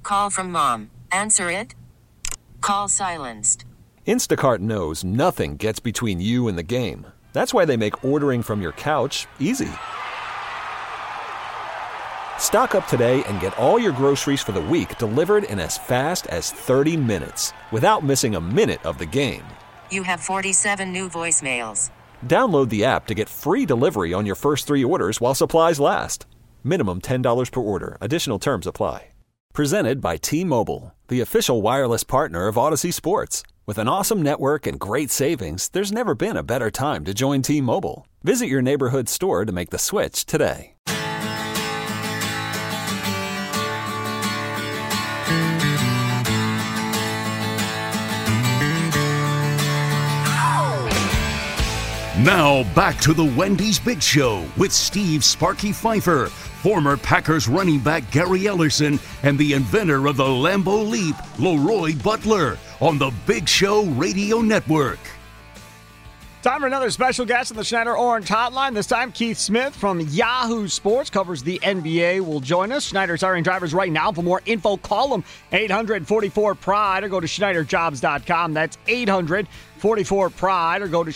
Call from mom. Answer it. Call silenced. Instacart knows nothing gets between you and the game. That's why they make ordering from your couch easy. Stock up today and get all your groceries for the week delivered in as fast as 30 minutes without missing a minute of the game. You have 47 new voicemails. Download the app to get free delivery on your first 3 orders while supplies last. Minimum $10 per order. Additional terms apply. Presented by T-Mobile, the official wireless partner of Odyssey Sports. With an awesome network and great savings, there's never been a better time to join T-Mobile. Visit your neighborhood store to make the switch today. Now back to the Wendy's Big Show with Steve Sparky Pfeiffer, former Packers running back Gary Ellerson, and the inventor of the Lambeau Leap, Leroy Butler, on the Big Show Radio Network. Time for another special guest on the Schneider Orange Hotline. This time, Keith Smith from Yahoo Sports, covers the NBA, will join us. Schneider's hiring drivers right now. For more info, call them 844-PRIDE or go to SchneiderJobs.com. That's 844-PRIDE or go to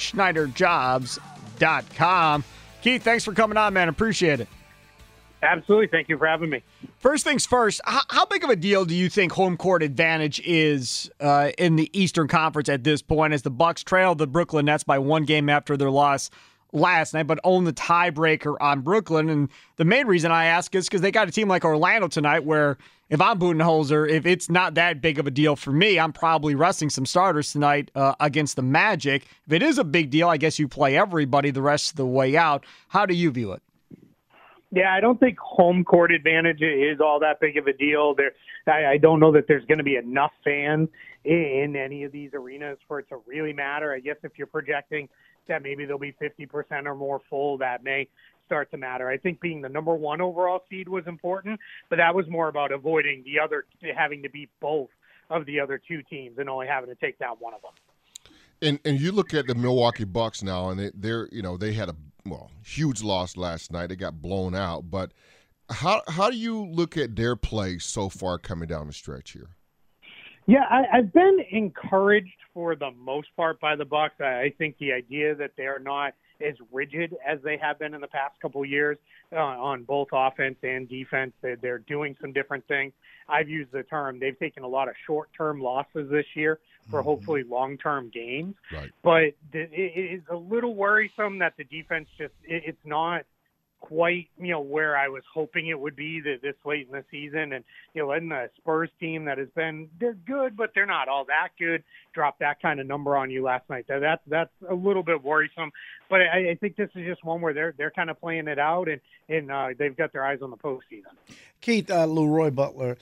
SchneiderJobs.com. Keith, thanks for coming on, man. Appreciate it. Absolutely. Thank you for having me. First things first, how big of a deal do you think home court advantage is in the Eastern Conference at this point, as the Bucks trailed the Brooklyn Nets by 1 game after their loss last night, but own the tiebreaker on Brooklyn? And the main reason I ask is because they got a team like Orlando tonight where if I'm Budenholzer, if it's not that big of a deal for me, I'm probably resting some starters tonight against the Magic. If it is a big deal, I guess you play everybody the rest of the way out. How do you view it? Yeah, I don't think home court advantage is all that big of a deal. I don't know that there's going to be enough fans in any of these arenas for it to really matter. I guess if you're projecting that maybe there'll be 50% or more full, that may start to matter. I think being the number 1 overall seed was important, but that was more about avoiding the other, having to beat both of the other 2 teams and only having to take down one of them. And you look at the Milwaukee Bucks now, and they had a huge loss last night. They got blown out. But how do you look at their play so far coming down the stretch here? Yeah, I've been encouraged for the most part by the Bucks. I think the idea that they're not as rigid as they have been in the past couple of years on both offense and defense. They're doing some different things. I've used the term, they've taken a lot of short-term losses this year for hopefully long-term gains. Right. But it is a little worrisome that the defense it's not quite, where I was hoping it would be this late in the season. And, letting the Spurs team that they're good, but they're not all that good, drop that kind of number on you last night. That's a little bit worrisome. But I think this is just one where they're kind of playing it out and they've got their eyes on the postseason. Keith, Leroy Butler,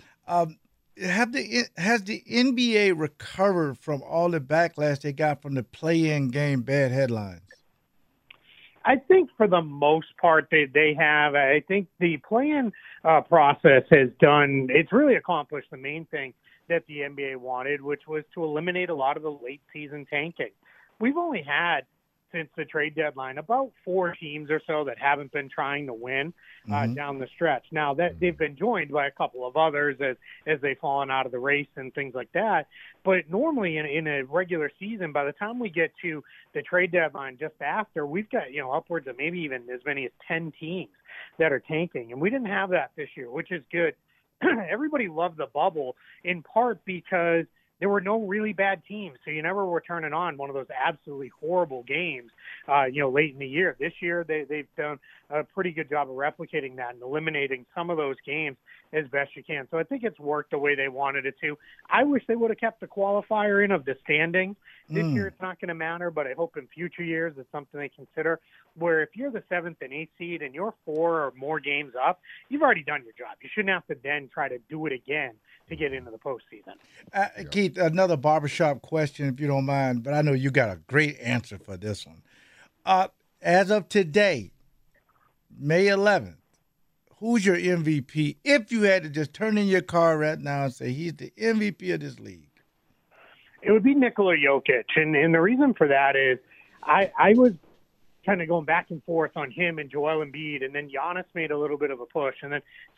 has the NBA recovered from all the backlash they got from the play-in game bad headlines? I think for the most part they have. I think the play-in process it's really accomplished the main thing that the NBA wanted, which was to eliminate a lot of the late season tanking. We've only had, since the trade deadline, about 4 teams or so that haven't been trying to win down the stretch. Now that they've been joined by a couple of others as they've fallen out of the race and things like that. But normally in a regular season, by the time we get to the trade deadline just after, we've got, upwards of maybe even as many as 10 teams that are tanking. And we didn't have that this year, which is good. Everybody loved the bubble in part because there were no really bad teams, so you never were turning on one of those absolutely horrible games, late in the year. This year, they've done a pretty good job of replicating that and eliminating some of those games as best you can. So I think it's worked the way they wanted it to. I wish they would have kept the qualifier in of the standings. This year, it's not going to matter, but I hope in future years it's something they consider, where if you're the 7th and 8th seed and you're 4 or more games up, you've already done your job. You shouldn't have to then try to do it again to get into the postseason. Keith, another barbershop question, if you don't mind, but I know you got a great answer for this one. As of today, May 11th, who's your MVP? If you had to just turn in your car right now and say he's the MVP of this league. It would be Nikola Jokic. And the reason for that is I was kind of going back and forth on him and Joel Embiid, and then Giannis made a little bit of a push, and then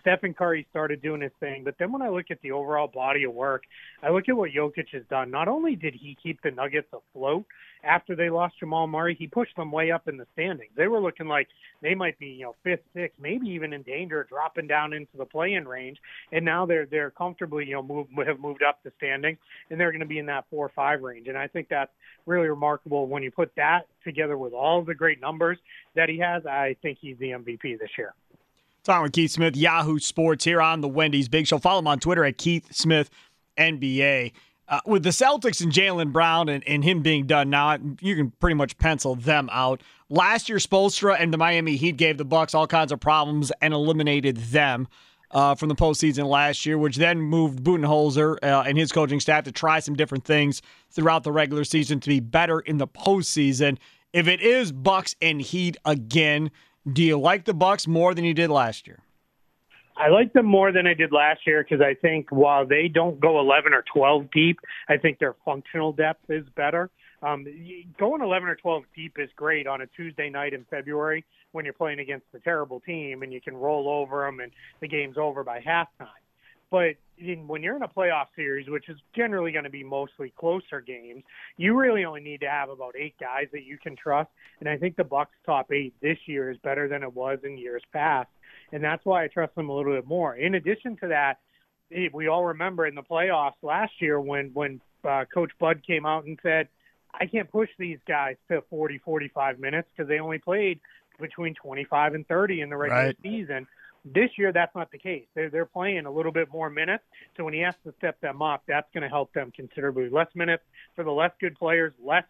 Stephen Curry started doing his thing. But then when I look at the overall body of work, I look at what Jokic has done. Not only did he keep the Nuggets afloat after they lost Jamal Murray, he pushed them way up in the standings. They were looking like they might be, fifth, sixth, maybe even in danger of dropping down into the play-in range. And now they're comfortably, have moved up the standings, and they're going to be in that 4 or 5 range. And I think that's really remarkable when you put that together with all the great numbers that he has. I think he's the MVP this year. Talking with Keith Smith, Yahoo Sports, here on the Wendy's Big Show. Follow him on Twitter at Keith Smith NBA. With the Celtics and Jaylen Brown and him being done now, you can pretty much pencil them out. Last year, Spoelstra and the Miami Heat gave the Bucks all kinds of problems and eliminated them from the postseason last year, which then moved Budenholzer and his coaching staff to try some different things throughout the regular season to be better in the postseason. If it is Bucks and Heat again, do you like the Bucks more than you did last year? I like them more than I did last year because I think while they don't go 11 or 12 deep, I think their functional depth is better. Going 11 or 12 deep is great on a Tuesday night in February when you're playing against a terrible team and you can roll over them and the game's over by halftime. But when you're in a playoff series, which is generally going to be mostly closer games, you really only need to have about 8 guys that you can trust. And I think the Bucks' top 8 this year is better than it was in years past. And that's why I trust them a little bit more. In addition to that, we all remember in the playoffs last year when Coach Bud came out and said, I can't push these guys to 40, 45 minutes because they only played between 25 and 30 in the regular season. This year, that's not the case. They're playing a little bit more minutes. So when he has to step them up, that's going to help them considerably. Less minutes for the less good players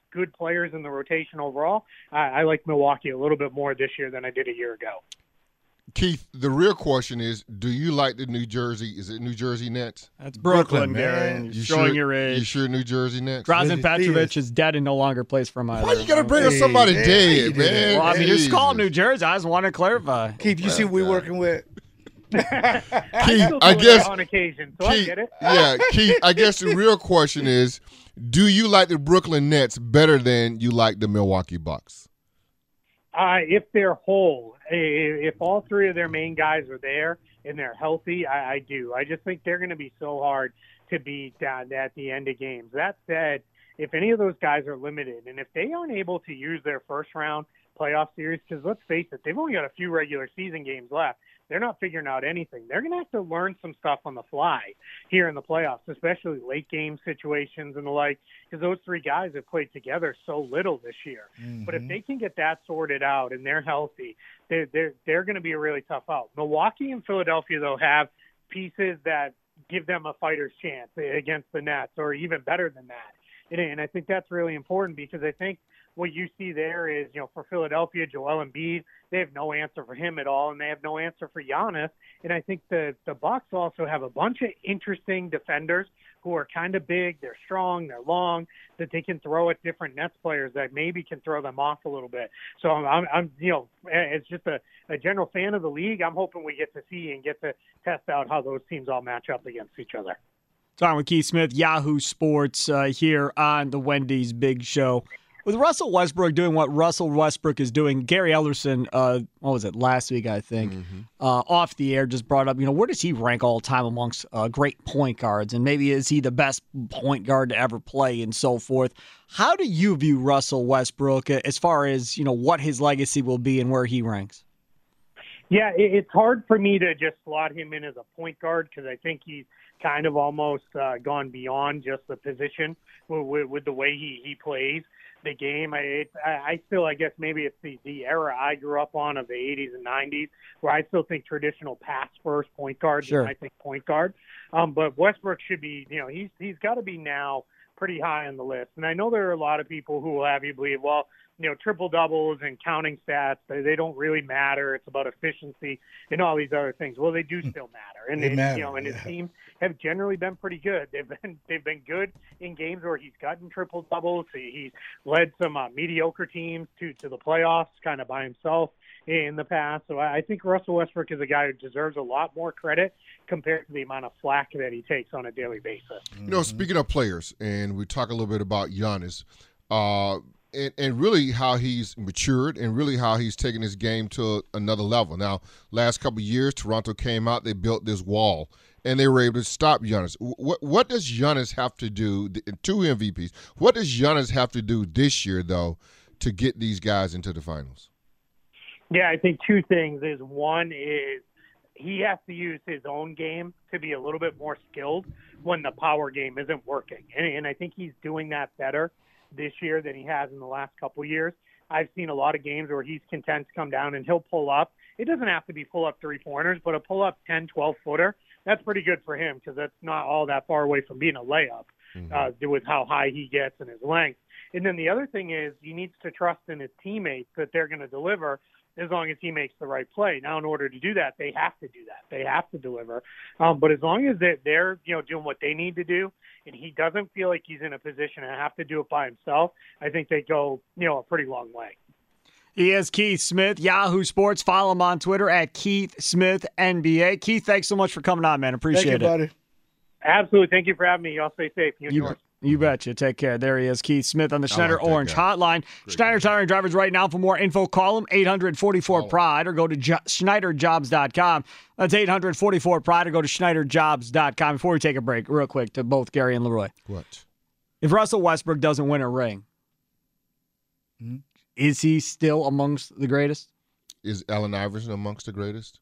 in the rotation overall. I like Milwaukee a little bit more this year than I did a year ago. Keith, the real question is, do you like the New Jersey Nets? That's Brooklyn, man. You're showing your age. You sure New Jersey Nets? Drazen Petrovic is dead and no longer plays for my. Why you got to bring up somebody dead, man? Well, I mean, just call New Jersey. I just want to clarify. Keith, you see what we're working with? Keith, I guess on occasion, so Keith, I get it. Yeah, Keith, I guess the real question is, do you like the Brooklyn Nets better than you like the Milwaukee Bucks? If they're whole, if all 3 of their main guys are there and they're healthy, I do. I just think they're going to be so hard to beat at the end of games. That said, if any of those guys are limited, and if they aren't able to use their first-round playoff series, because let's face it, they've only got a few regular season games left. They're not figuring out anything. They're going to have to learn some stuff on the fly here in the playoffs, especially late game situations and the like, because those 3 guys have played together so little this year. Mm-hmm. But if they can get that sorted out and they're healthy, they're going to be a really tough out. Milwaukee and Philadelphia, though, have pieces that give them a fighter's chance against the Nets, or even better than that. And I think that's really important because I think what you see there is, for Philadelphia, Joel Embiid, they have no answer for him at all, and they have no answer for Giannis. And I think the Bucks also have a bunch of interesting defenders who are kind of big, they're strong, they're long, that they can throw at different Nets players that maybe can throw them off a little bit. So I'm as just a general fan of the league, I'm hoping we get to see and get to test out how those teams all match up against each other. Talking with Keith Smith, Yahoo Sports, here on the Wendy's Big Show. With Russell Westbrook doing what Russell Westbrook is doing, Gary Ellerson, what was it, last week, I think, off the air just brought up, where does he rank all time amongst great point guards? And maybe is he the best point guard to ever play and so forth? How do you view Russell Westbrook as far as, what his legacy will be and where he ranks? Yeah, it's hard for me to just slot him in as a point guard because I think he's kind of almost gone beyond just the position with the way he plays the game. I still, I guess maybe it's the era I grew up on of the 80s and 90s where I still think traditional pass first point guard sure. than I think point guard. But Westbrook should be, he's got to be now pretty high on the list. And I know there are a lot of people who will have you believe, well, triple doubles and counting stats, they don't really matter. It's about efficiency and all these other things. Well, they do still matter. And and his teams have generally been pretty good. They've been good in games where he's gotten triple doubles. He's led some mediocre teams to the playoffs kind of by himself in the past. So I think Russell Westbrook is a guy who deserves a lot more credit compared to the amount of flack that he takes on a daily basis. Speaking of players, and we talk a little bit about Giannis, and really how he's matured and really how he's taken his game to another level. Now, last couple of years, Toronto came out, they built this wall, and they were able to stop Giannis. What does Giannis have to do, 2 MVPs, what does Giannis have to do this year, though, to get these guys into the finals? Yeah, I think 2 things is, one is he has to use his own game to be a little bit more skilled when the power game isn't working. And I think he's doing that better this year than he has in the last couple of years. I've seen a lot of games where he's content to come down and he'll pull up. It doesn't have to be pull up 3-pointers, but a pull up 10, 12-footer, that's pretty good for him because that's not all that far away from being a layup with how high he gets and his length. And then the other thing is he needs to trust in his teammates that they're going to deliver as long as he makes the right play. Now, in order to do that, they have to do that. They have to deliver. But as long as they're doing what they need to do, and he doesn't feel like he's in a position to have to do it by himself, I think they go a pretty long way. He is Keith Smith, Yahoo Sports. Follow him on Twitter at Keith Smith NBA. Keith, thanks so much for coming on, man. Appreciate it. Thank you, buddy. Absolutely. Thank you for having me. Y'all stay safe. You betcha. Take care. There he is, Keith Smith on the Schneider Orange Hotline. Schneider's hiring drivers right now. For more info, call them 844-PRIDE or go to SchneiderJobs.com. That's 844-PRIDE or go to SchneiderJobs.com. Before we take a break, real quick, to both Gary and Leroy. What? If Russell Westbrook doesn't win a ring, is he still amongst the greatest? Is Allen Iverson amongst the greatest?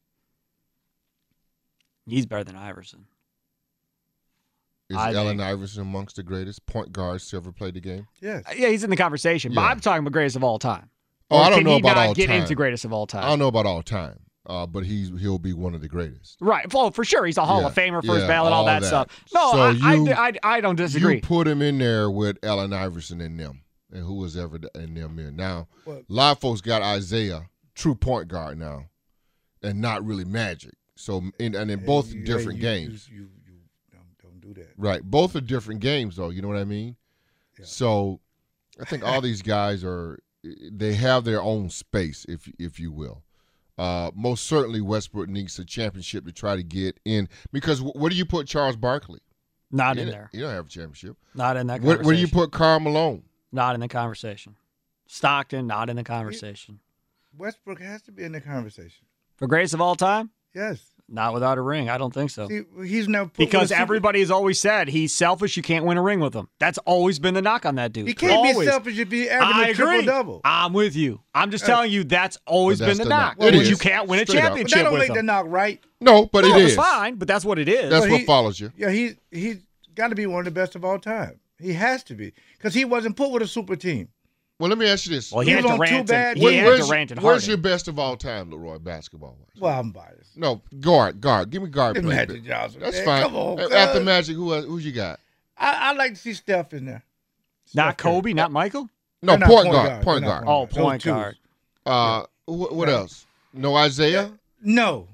He's better than Iverson. Is Allen Iverson amongst the greatest point guards to ever play the game? Yes. Yeah, he's in the conversation, but I'm talking about greatest of all time. Oh, I don't know about all time. Can he not get into greatest of all time? I don't know about all time, but he'll be one of the greatest. Right. Well, for sure. He's a Hall of Famer, first ballot, all that stuff. No, so I don't disagree. You put him in there with Allen Iverson and them, and who was ever in them in. Now, a lot of folks got Isaiah, true point guard now, and not really Magic. So, in both different games. Do that. Right. Both are different games, though. You know what I mean? Yeah. So I think all these guys they have their own space, if you will. Most certainly Westbrook needs a championship to try to get in. Because where do you put Charles Barkley? Not in there. You don't have a championship. Not in that conversation. Where do you put Karl Malone? Not in the conversation. Stockton, not in the conversation. Westbrook has to be in the conversation. For greatest of all time? Yes. Not without a ring. I don't think so. See, he's never because everybody has always said he's selfish. You can't win a ring with him. That's always been the knock on that dude. He can't be selfish if he's averaging a triple-double. I'm with you. I'm just telling you that's always been the knock. Well, you can't win a championship with him. That don't make the knock right. No, but it is. It's fine, but that's what it is. That's what follows you. Yeah, he's got to be one of the best of all time. He has to be because he wasn't put with a super team. Well, let me ask you this. Well, he had Durant and Harden. Where's your best of all time, Leroy, basketball-wise? Well, I'm biased. No, guard. Give me guard play. Magic Johnson. That's man. fine. Come on, after Magic, who you got? I like to see Steph in there. Not Kobe, not Michael? No, point guard. Point guard. Oh, point guard. What else? No Isaiah? No.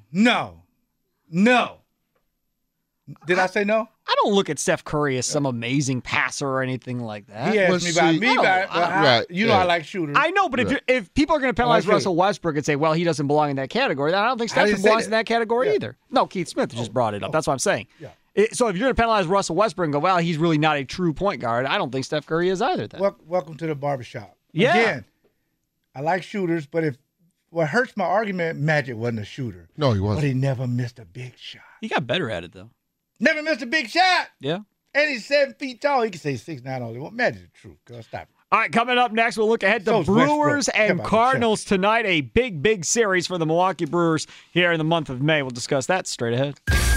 Did I say no? I don't look at Steph Curry as some amazing passer or anything like that. He asked me about me, right? You know I like shooters. I know, but if people are going to penalize Russell Westbrook and say, well, he doesn't belong in that category, then I don't think Steph belongs in that category either. No, Keith Smith just brought it up. That's what I'm saying. Yeah. So if you're going to penalize Russell Westbrook and go, well, he's really not a true point guard, I don't think Steph Curry is either. Then. Welcome to the barbershop. Yeah. Again, I like shooters, but what hurts my argument, Magic wasn't a shooter. No, he wasn't. But he never missed a big shot. He got better at it, though. Never missed a big shot. Yeah. And he's 7 feet tall. He can say 6'9" only. Well, Magic's the truth. Girl, stop it. All right, coming up next, we'll look ahead to Brewers and Cardinals tonight. A big series for the Milwaukee Brewers here in the month of May. We'll discuss that straight ahead.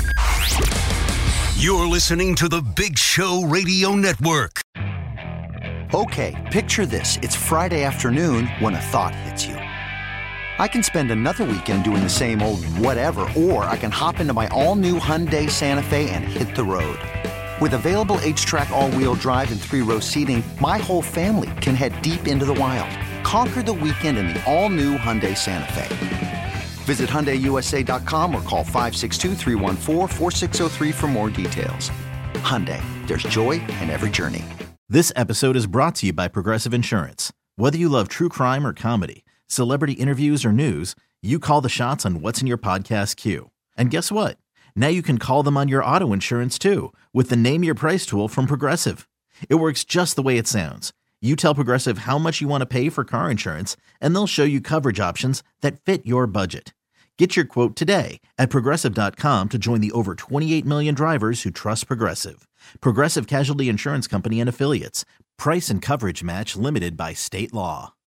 You're listening to the Big Show Radio Network. Okay, picture this. It's Friday afternoon when a thought hits you. I can spend another weekend doing the same old whatever, or I can hop into my all-new Hyundai Santa Fe and hit the road. With available H-Track all-wheel drive and 3-row seating, my whole family can head deep into the wild. Conquer the weekend in the all-new Hyundai Santa Fe. Visit HyundaiUSA.com or call 562-314-4603 for more details. Hyundai, there's joy in every journey. This episode is brought to you by Progressive Insurance. Whether you love true crime or comedy, celebrity interviews or news, you call the shots on what's in your podcast queue. And guess what? Now you can call them on your auto insurance too with the Name Your Price tool from Progressive. It works just the way it sounds. You tell Progressive how much you want to pay for car insurance, and they'll show you coverage options that fit your budget. Get your quote today at Progressive.com to join the over 28 million drivers who trust Progressive. Progressive Casualty Insurance Company and Affiliates. Price and coverage match limited by state law.